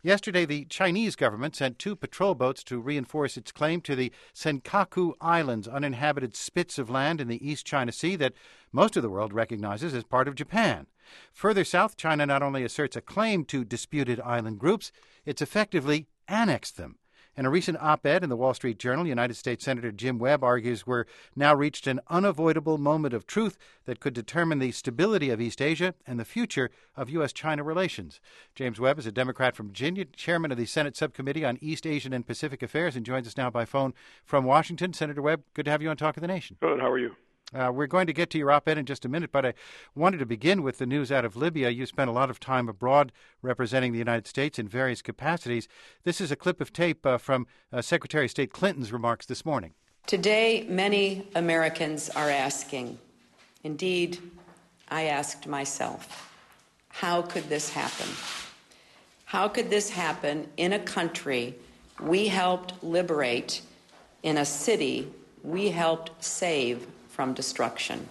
Yesterday, the Chinese government sent 2 patrol boats to reinforce its claim to the Senkaku Islands, uninhabited spits of land in the East China Sea that most of the world recognizes as part of Japan. Further south, China not only asserts a claim to disputed island groups, it's effectively annexed them. In a recent op-ed in the Wall Street Journal, United States Senator Jim Webb argues we're now reached an unavoidable moment of truth that could determine the stability of East Asia and the future of U.S.-China relations. James Webb is a Democrat from Virginia, chairman of the Senate Subcommittee on East Asian and Pacific Affairs, and joins us now by phone from Washington. Senator Webb, good to have you on Talk of the Nation. Good. How are you? We're going to get to your op-ed in just a minute, but I wanted to begin with the news out of Libya. You spent a lot of time abroad representing the United States in various capacities. This is a clip of tape from Secretary of State Clinton's remarks this morning. Today, many Americans are asking, indeed, I asked myself, how could this happen? How could this happen in a country we helped liberate, in a city we helped save from destruction?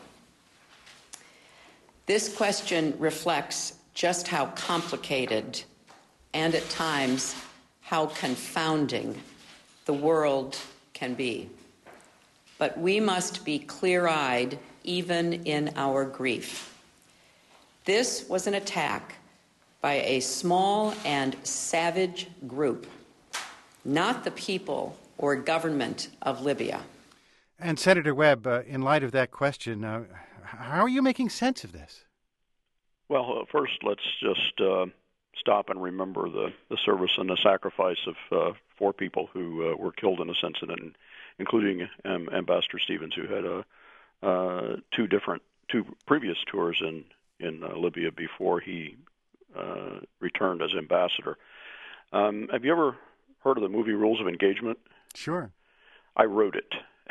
This question reflects just how complicated and at times how confounding the world can be. But we must be clear-eyed even in our grief. This was an attack by a small and savage group, not the people or government of Libya. And Senator Webb, in light of that question, how are you making sense of this? Well, first, let's just stop and remember the service and the sacrifice of 4 people who were killed in this incident, including Ambassador Stevens, who had two previous tours in Libya before he returned as ambassador. Have you ever heard of the movie Rules of Engagement? Sure. I wrote it.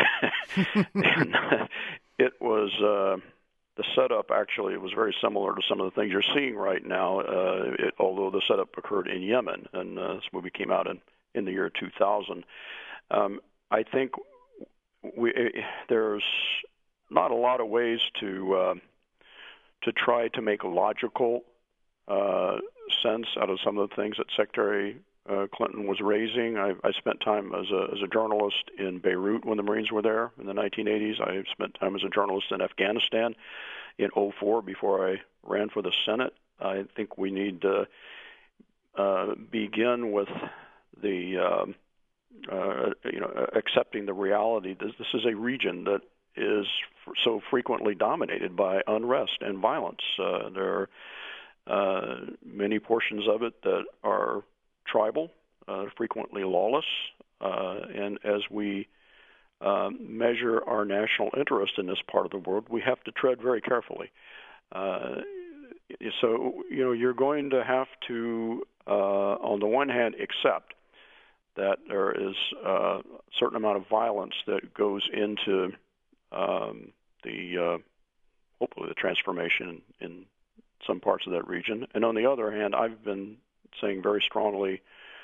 And it was the setup. Actually, it was very similar to some of the things you're seeing right now. Although the setup occurred in Yemen, and this movie came out in the year 2000. I think there's not a lot of ways to try to make logical sense out of some of the things that Secretary Clinton was raising. I spent time as a journalist in Beirut when the Marines were there in the 1980s. I spent time as a journalist in Afghanistan in 2004 before I ran for the Senate. I think we need to begin with the accepting the reality that this is a region that is so frequently dominated by unrest and violence. There are many portions of it that are tribal, frequently lawless, and as we measure our national interest in this part of the world, we have to tread very carefully. So, you're going to have to, on the one hand, accept that there is a certain amount of violence that goes into hopefully the transformation in some parts of that region. And on the other hand, I've been saying very strongly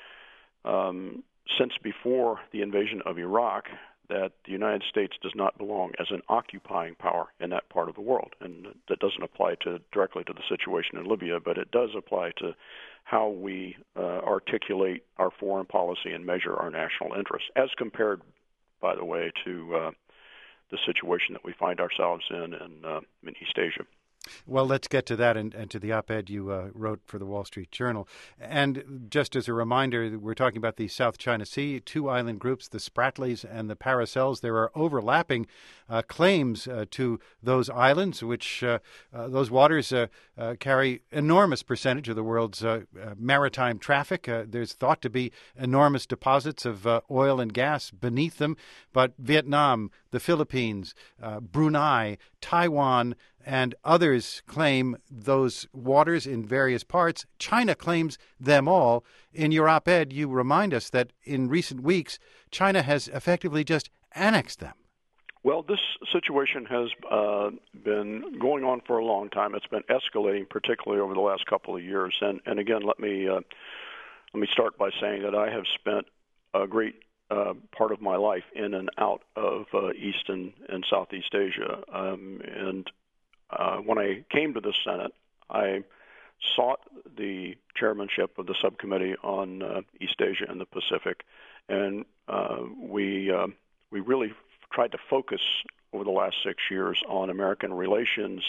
since before the invasion of Iraq that the United States does not belong as an occupying power in that part of the world. And that doesn't apply directly to the situation in Libya, but it does apply to how we articulate our foreign policy and measure our national interests, as compared, by the way, to the situation that we find ourselves in East Asia. Well, let's get to that and to the op-ed you wrote for the Wall Street Journal. And just as a reminder, we're talking about the South China Sea, 2 island groups, the Spratlys and the Paracels. There are overlapping claims to those islands, which those waters carry enormous percentage of the world's maritime traffic. There's thought to be enormous deposits of oil and gas beneath them. But Vietnam, the Philippines, Brunei, Taiwan, and others claim those waters in various parts. China claims them all. In your op-ed, you remind us that in recent weeks, China has effectively just annexed them. Well, this situation has been going on for a long time. It's been escalating, particularly over the last couple of years. And again, let me start by saying that I have spent a great part of my life in and out of East and Southeast Asia. And when I came to the Senate, I sought the chairmanship of the subcommittee on East Asia and the Pacific, and we really tried to focus over the last 6 years on American relations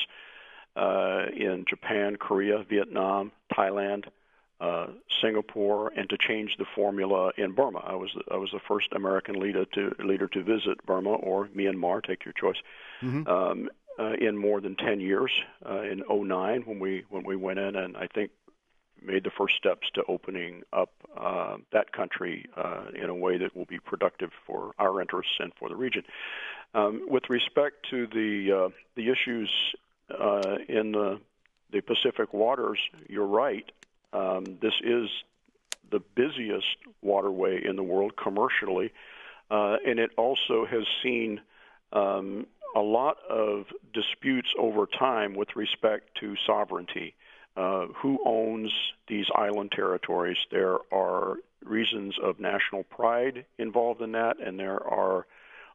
in Japan, Korea, Vietnam, Thailand, Singapore, and to change the formula in Burma. I was the first American leader to visit Burma, or Myanmar, take your choice, in more than 10 years. In 2009, when we went in, and I think made the first steps to opening up that country in a way that will be productive for our interests and for the region. With respect to the issues in the Pacific waters, you're right. This is the busiest waterway in the world commercially, and it also has seen a lot of disputes over time with respect to sovereignty. Who owns these island territories? There are reasons of national pride involved in that, and there are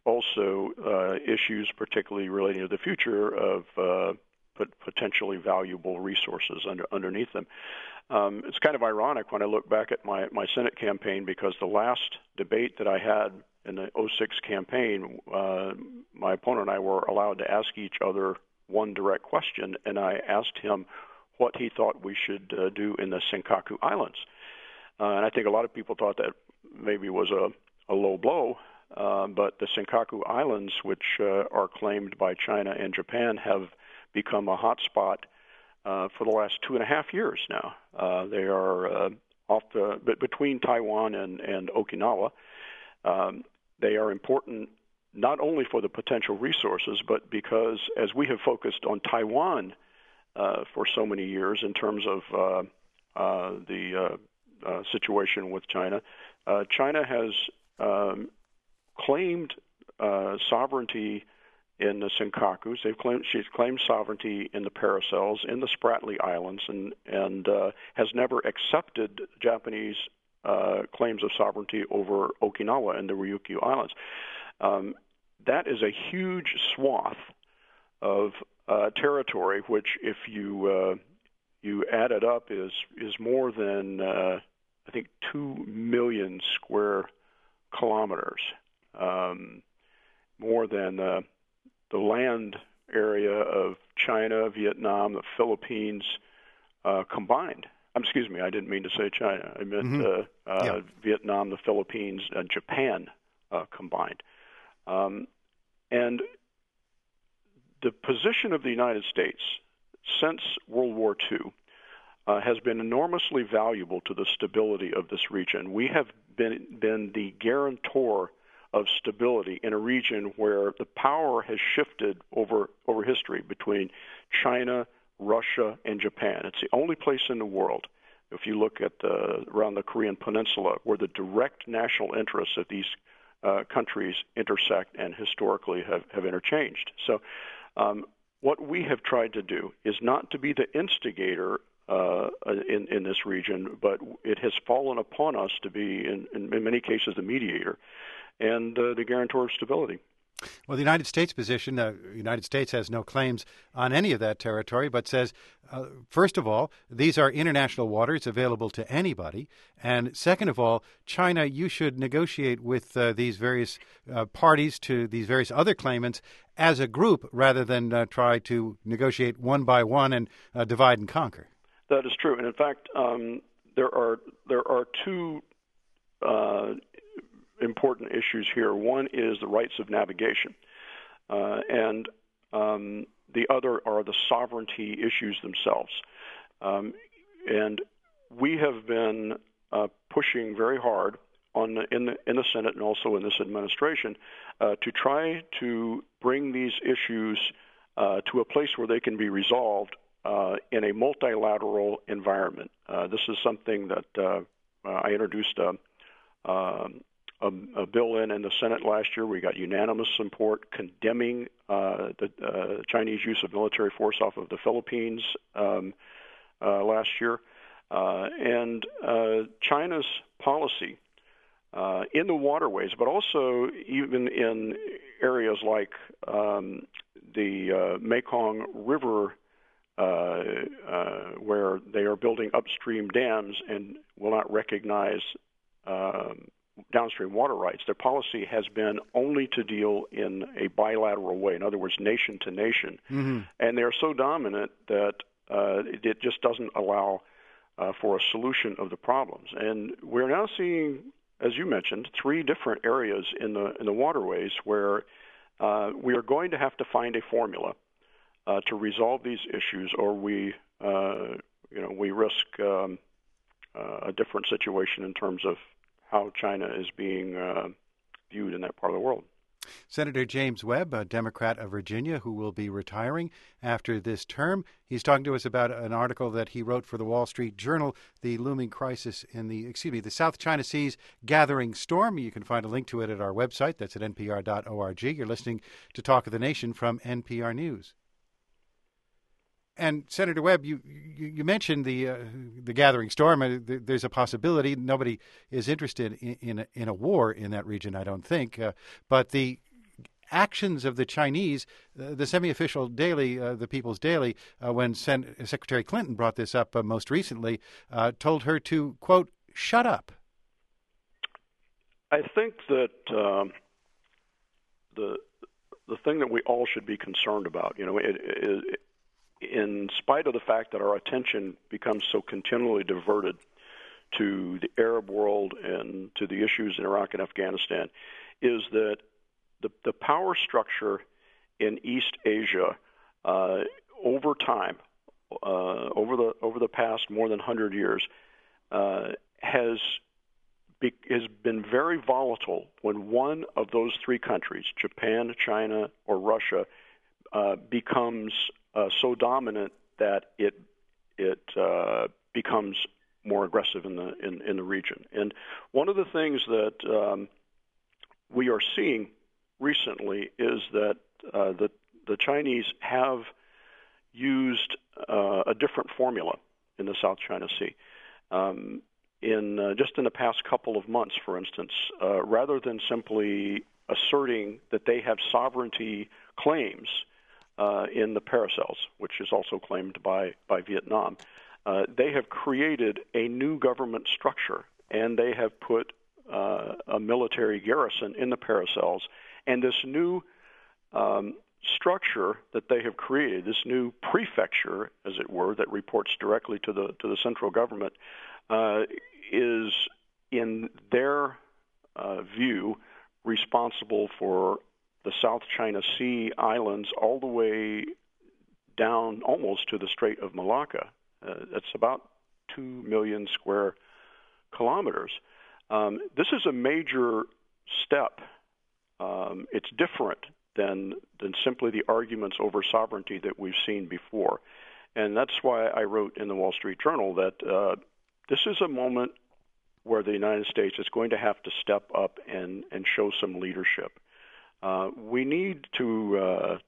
also issues particularly relating to the future of potentially valuable resources underneath them. It's kind of ironic when I look back at my Senate campaign, because the last debate that I had in the 2006 campaign, my opponent and I were allowed to ask each other one direct question, and I asked him what he thought we should do in the Senkaku Islands. And I think a lot of people thought that maybe was a low blow, but the Senkaku Islands, which are claimed by China and Japan, have become a hot spot for the last 2.5 years now. They are between Taiwan and Okinawa. They are important not only for the potential resources, but because as we have focused on Taiwan for so many years in terms of the situation with China, China has claimed sovereignty in the Senkakus. She's claimed sovereignty in the Paracels, in the Spratly Islands, and has never accepted Japanese claims of sovereignty over Okinawa and the Ryukyu Islands. That is a huge swath of territory, which, if you add it up, is more than I think 2 million square kilometers, more than the land area of China, Vietnam, the Philippines combined. Excuse me, I didn't mean to say China. I meant Vietnam, the Philippines, and Japan combined. And the position of the United States since World War II has been enormously valuable to the stability of this region. We have been the guarantor of stability in a region where the power has shifted over history between China, Russia, and Japan. It's the only place in the world, if you look at around the Korean Peninsula, where the direct national interests of these countries intersect and historically have interchanged. So what we have tried to do is not to be the instigator in this region, but it has fallen upon us to be, in many cases, the mediator and the guarantor of stability. Well, the United States position, the United States has no claims on any of that territory, but says, first of all, these are international waters available to anybody. And second of all, China, you should negotiate with these various parties to these various other claimants as a group rather than try to negotiate one by one and divide and conquer. That is true. And in fact, there are two important issues here. One is the rights of navigation, and the other are the sovereignty issues themselves. And we have been pushing very hard in the Senate and also in this administration to try to bring these issues to a place where they can be resolved in a multilateral environment. This is something that I introduced a bill in the Senate last year. We got unanimous support condemning the Chinese use of military force off of the Philippines last year. And China's policy in the waterways, but also even in areas like the Mekong River where they are building upstream dams and will not recognize downstream water rights. Their policy has been only to deal in a bilateral way, in other words, nation to nation. Mm-hmm. And they are so dominant that it just doesn't allow for a solution of the problems. And we're now seeing, as you mentioned, 3 different areas in the waterways where we are going to have to find a formula to resolve these issues, or we risk a different situation in terms of how China is being viewed in that part of the world. Senator James Webb, a Democrat of Virginia who will be retiring after this term. He's talking to us about an article that he wrote for the Wall Street Journal, The Looming Crisis in the South China Sea's Gathering Storm. You can find a link to it at our website. That's at npr.org. You're listening to Talk of the Nation from NPR News. And Senator Webb, you mentioned the gathering storm. There's a possibility. Nobody is interested in a war in that region, I don't think. But the actions of the Chinese, the semi-official daily, the People's Daily, when Secretary Clinton brought this up most recently, told her to, quote, shut up. I think that the thing that we all should be concerned about, in spite of the fact that our attention becomes so continually diverted to the Arab world and to the issues in Iraq and Afghanistan, is that the power structure in East Asia over time, over the past more than 100 years, has been very volatile when one of those 3 countries, Japan, China, or Russia, becomes so dominant that it becomes more aggressive in the region. And one of the things that we are seeing recently is that the Chinese have used a different formula in the South China Sea. Just in the past couple of months, for instance, rather than simply asserting that they have sovereignty claims in the Paracels, which is also claimed by Vietnam, they have created a new government structure, and they have put a military garrison in the Paracels. And this new structure that they have created, this new prefecture, as it were, that reports directly to the central government, is, in their view, responsible for the South China Sea islands all the way down almost to the Strait of Malacca. That's about 2 million square kilometers. This is a major step. It's different than simply the arguments over sovereignty that we've seen before. And that's why I wrote in the Wall Street Journal that this is a moment where the United States is going to have to step up and show some leadership. We need to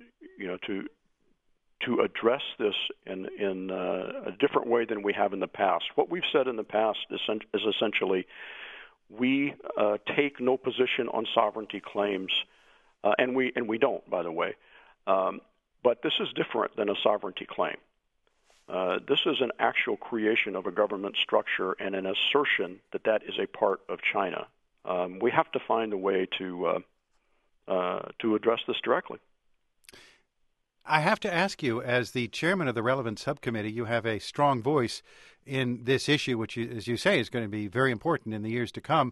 address this in a different way than we have in the past. What we've said in the past is essentially we take no position on sovereignty claims, and we don't, by the way. But this is different than a sovereignty claim. This is an actual creation of a government structure and an assertion that is a part of China. We have to find a way to address this directly. I have to ask you, as the chairman of the relevant subcommittee, you have a strong voice in this issue, which, as you say, is going to be very important in the years to come.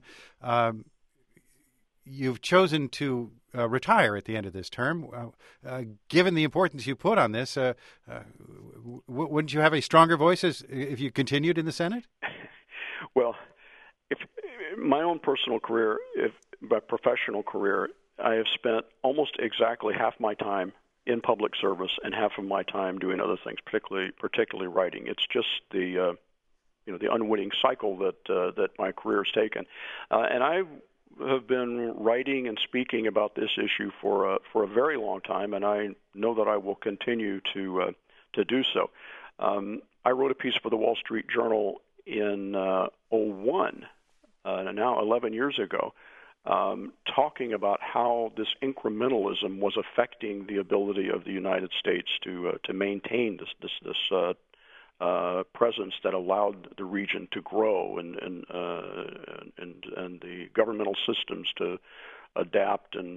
You've chosen to retire at the end of this term. Given the importance you put on this, wouldn't you have a stronger voice if you continued in the Senate? Well, if my own personal career, my professional career, I have spent almost exactly half my time in public service and half of my time doing other things, particularly writing. It's just the unwitting cycle that my career has taken, and I have been writing and speaking about this issue for a very long time, and I know that I will continue to do so. I wrote a piece for the Wall Street Journal in 2001, now 11 years ago, talking about how this incrementalism was affecting the ability of the United States to maintain this presence that allowed the region to grow and the governmental systems to adapt and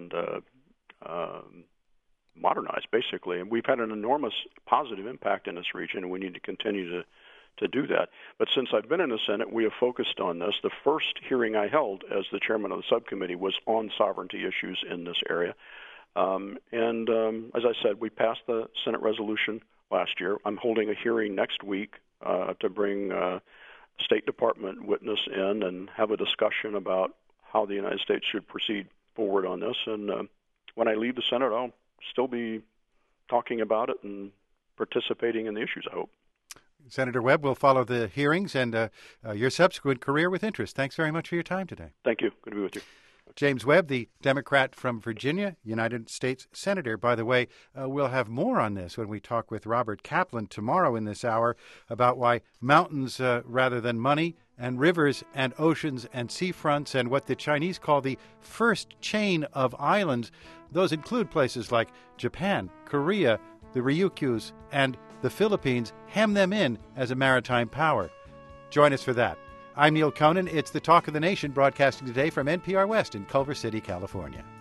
modernize, basically. And we've had an enormous positive impact in this region, and we need to continue to do that. But since I've been in the Senate, we have focused on this. The first hearing I held as the chairman of the subcommittee was on sovereignty issues in this area. As I said, we passed the Senate resolution last year. I'm holding a hearing next week to bring a State Department witness in and have a discussion about how the United States should proceed forward on this. And when I leave the Senate, I'll still be talking about it and participating in the issues, I hope. Senator Webb will follow the hearings and your subsequent career with interest. Thanks very much for your time today. Thank you. Good to be with you. James Webb, the Democrat from Virginia, United States Senator. By the way, we'll have more on this when we talk with Robert Kaplan tomorrow in this hour about why mountains rather than money, and rivers and oceans and seafronts, and what the Chinese call the first chain of islands. Those include places like Japan, Korea, the Ryukyus, and the Philippines, hem them in as a maritime power. Join us for that. I'm Neil Conan. It's the Talk of the Nation, broadcasting today from NPR West in Culver City, California.